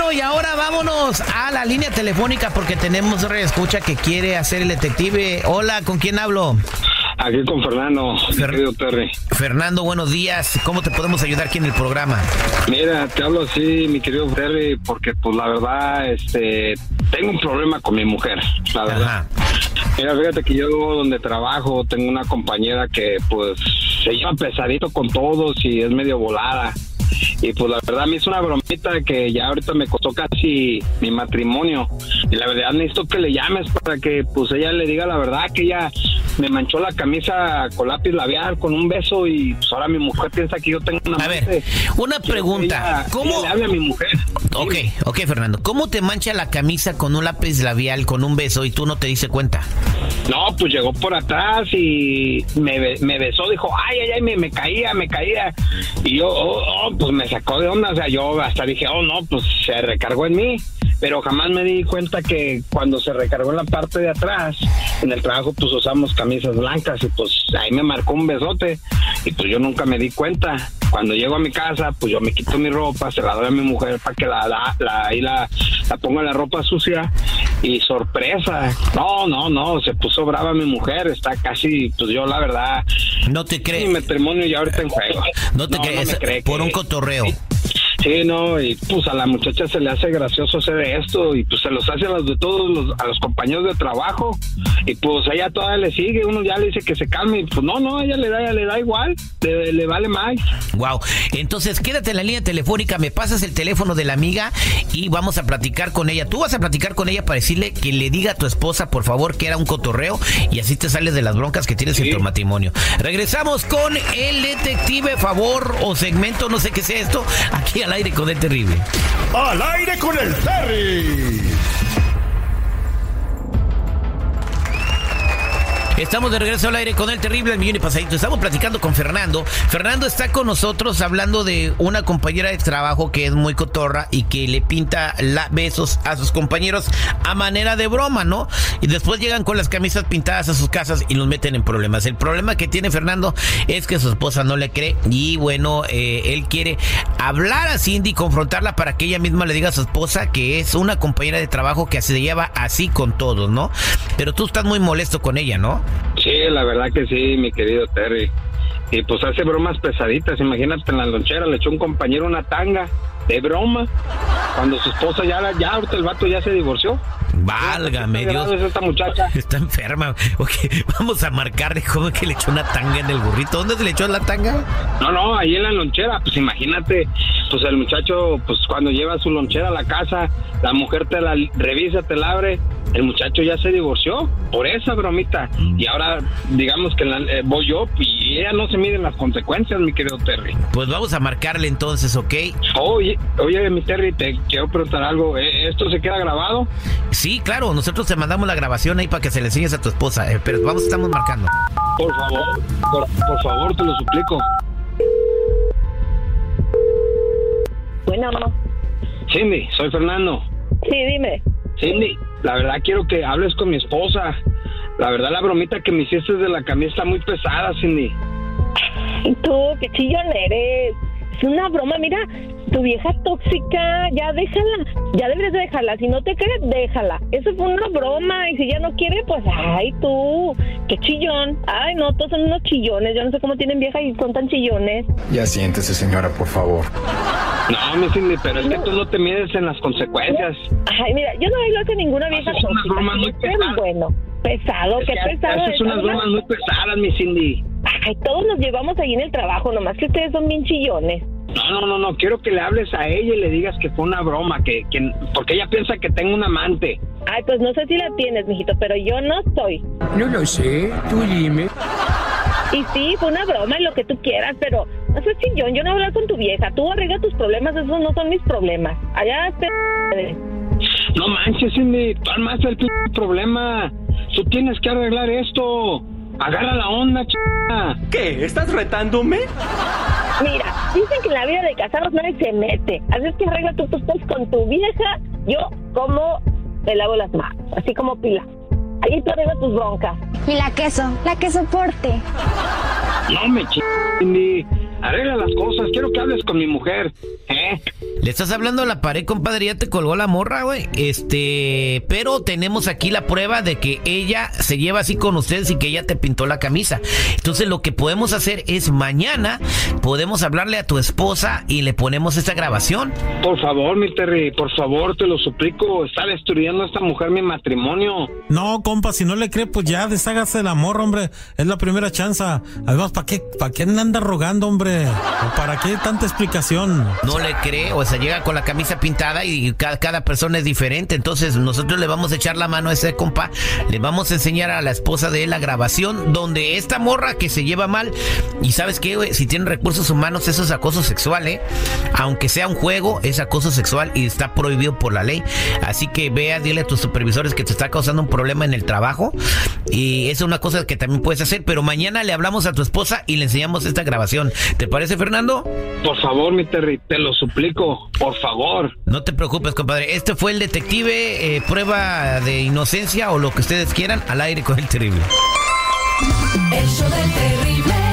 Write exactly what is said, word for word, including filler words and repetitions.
Bueno, y ahora vámonos a la línea telefónica porque tenemos reescucha que quiere hacer el detective. Hola, ¿con quién hablo? Aquí con Fernando, Fer- querido Terry. Fernando, buenos días. ¿Cómo te podemos ayudar aquí en el programa? Mira, te hablo así, mi querido Terry, porque pues la verdad, este, tengo un problema con mi mujer, la verdad. Ajá. Mira, fíjate que yo donde trabajo tengo una compañera que pues se lleva pesadito con todos y es medio volada. Y pues la verdad me hizo una bromita que ya ahorita me costó casi mi matrimonio. Y la verdad necesito que le llames para que pues ella le diga la verdad, que ella me manchó la camisa con lápiz labial, con un beso, y pues ahora mi mujer piensa que yo tengo una... A ver, una pregunta. Ella, ¿Cómo? ella le habla a mi mujer. Ok, ok, Fernando. ¿Cómo te mancha la camisa con un lápiz labial, con un beso, y tú no te diste cuenta? No, pues llegó por atrás y me, be- me besó, dijo, ay, ay, ay, me, me caía, me caía. Y yo, oh, oh, pues me sacó de onda, o sea, yo hasta dije, oh, no, pues se recargó en mí. Pero jamás me di cuenta que cuando se recargó en la parte de atrás, en el trabajo pues usamos camisas blancas y pues ahí me marcó un besote y pues yo nunca me di cuenta. Cuando llego a mi casa, pues yo me quito mi ropa, se la doy a mi mujer para que la, la, la, ahí la, la ponga la ropa sucia y sorpresa. No, no, no, se puso brava mi mujer, está casi, pues yo la verdad... No te Mi crees. matrimonio ya ahorita en juego. No te No, crees, no me cree por que- un cotorreo. Sí, no, y pues a la muchacha se le hace gracioso hacer esto y pues se los hace a los de todos los, a los compañeros de trabajo y pues ella todavía le sigue, uno ya le dice que se calme y pues no, no, ella le da, ella le da igual, le, le vale más. Wow. Entonces, quédate en la línea telefónica, me pasas el teléfono de la amiga y vamos a platicar con ella. Tú vas a platicar con ella para decirle que le diga a tu esposa, por favor, que era un cotorreo y así te sales de las broncas que tienes Sí. en tu matrimonio. Regresamos con el detective, favor, o segmento, no sé qué sea esto, aquí al aire con el terrible. ¡Al aire con el Terry! Estamos de regreso al aire con el terrible al millón y pasadito. Estamos platicando con Fernando. Fernando está con nosotros hablando de una compañera de trabajo que es muy cotorra y que le pinta la besos a sus compañeros a manera de broma, ¿no? Y después llegan con las camisas pintadas a sus casas y los meten en problemas. El problema que tiene Fernando es que su esposa no le cree y bueno, eh, él quiere hablar a Cindy y confrontarla para que ella misma le diga a su esposa que es una compañera de trabajo que se lleva así con todos, ¿no? Pero tú estás muy molesto con ella, ¿no? Sí, la verdad que sí, mi querido Terry. Y pues hace bromas pesaditas, imagínate, en la lonchera le echó un compañero una tanga de broma, cuando su esposa ya, ya ahorita el vato ya se divorció. Válgame ¿Qué grado Dios. es esta muchacha? Está enferma. Ok, vamos a marcarle cómo que le echó una tanga en el burrito. ¿Dónde se le echó la tanga? No, no, ahí en la lonchera, pues imagínate, pues el muchacho, pues cuando lleva su lonchera a la casa, la mujer te la revisa, te la abre, el muchacho ya se divorció por esa bromita. Y ahora, digamos que la, eh, voy yo y ella no se mide las consecuencias, mi querido Terry. Pues vamos a marcarle entonces, ¿ok? Oye, oye, mi Terry, te quiero preguntar algo. ¿Eh, ¿Esto se queda grabado? Sí, claro, nosotros te mandamos la grabación ahí para que se le enseñes a tu esposa, eh, pero vamos, estamos marcando. Por favor, por, por favor, te lo suplico. Bueno, Cindy, soy Fernando. sí, dime. Cindy, la verdad quiero que hables con mi esposa. La verdad la bromita que me hiciste de la camisa está muy pesada, Cindy. ¿Y tú qué chillón eres? Es una broma, mira, tu vieja tóxica, ya déjala, ya deberías de dejarla. Si no te crees, déjala. Eso fue una broma y si ya no quiere, pues, ay, tú, qué chillón. Ay, no, todos son unos chillones. Yo no sé cómo tienen vieja y son tan chillones. Ya siéntese, señora, por favor. No, mi Cindy, pero es que tú no te mides en las consecuencias. Ay, mira, yo no bailo a ninguna vieja Haces unas tóxica. bromas muy Qué pesadas. bueno, pesado, Es qué que pesado. haces es, unas ¿verdad? bromas muy pesadas, mi Cindy. Ay, todos nos llevamos ahí en el trabajo, nomás que ustedes son bien chillones. No, no, no, no, quiero que le hables a ella y le digas que fue una broma, que, que porque ella piensa que tengo un amante. Ay, pues no sé si la tienes, mijito, pero yo no soy. No lo sé, tú dime. Y sí, fue una broma y lo que tú quieras, pero no sé chillón, yo no voy a hablar con tu vieja. Tú arregla tus problemas, esos no son mis problemas. Allá te... No manches, Cindy, tú armaste el p problema. Tú tienes que arreglar esto. Agarra la onda, ch***a. ¿Qué? ¿Estás retándome? Mira, dicen que en la vida de casados nadie se mete. Así es que arregla tus cosas con tu vieja. Yo como te lavo las manos, así como Pila. Ahí tú arregla tus broncas. Y la queso, la queso porte. No me ch***, Cindy. arregla las cosas, quiero que hables con mi mujer, ¿eh? Le estás hablando a la pared, compadre, ya te colgó la morra, güey. Este, pero tenemos aquí la prueba de que ella se lleva así con ustedes y que ella te pintó la camisa. Entonces lo que podemos hacer es mañana podemos hablarle a tu esposa y le ponemos esta grabación. Por favor, mi Terry, por favor, te lo suplico, está destruyendo a esta mujer mi matrimonio. No, compa, si no le cree, pues ya deshágase del amor, hombre. Es la primera chance. Además, ¿para qué, para qué anda rogando, hombre? ¿Para qué tanta explicación? No le cree, o sea, llega con la camisa pintada y cada, cada persona es diferente. Entonces nosotros le vamos a echar la mano a ese compa, le vamos a enseñar a la esposa de él la grabación donde esta morra que se lleva mal, y ¿sabes qué, güey? Si tienen recursos humanos, eso es acoso sexual, ¿eh? Aunque sea un juego, es acoso sexual y está prohibido por la ley. Así que vea, dile a tus supervisores que te está causando un problema en el trabajo, y es una cosa que también puedes hacer, pero mañana le hablamos a tu esposa y le enseñamos esta grabación. ¿Te parece, Fernando? Por favor, mi Terry, te lo suplico, por favor. No te preocupes, compadre. Este fue el detective, eh, prueba de inocencia o lo que ustedes quieran, al aire con el terrible. El show del terrible.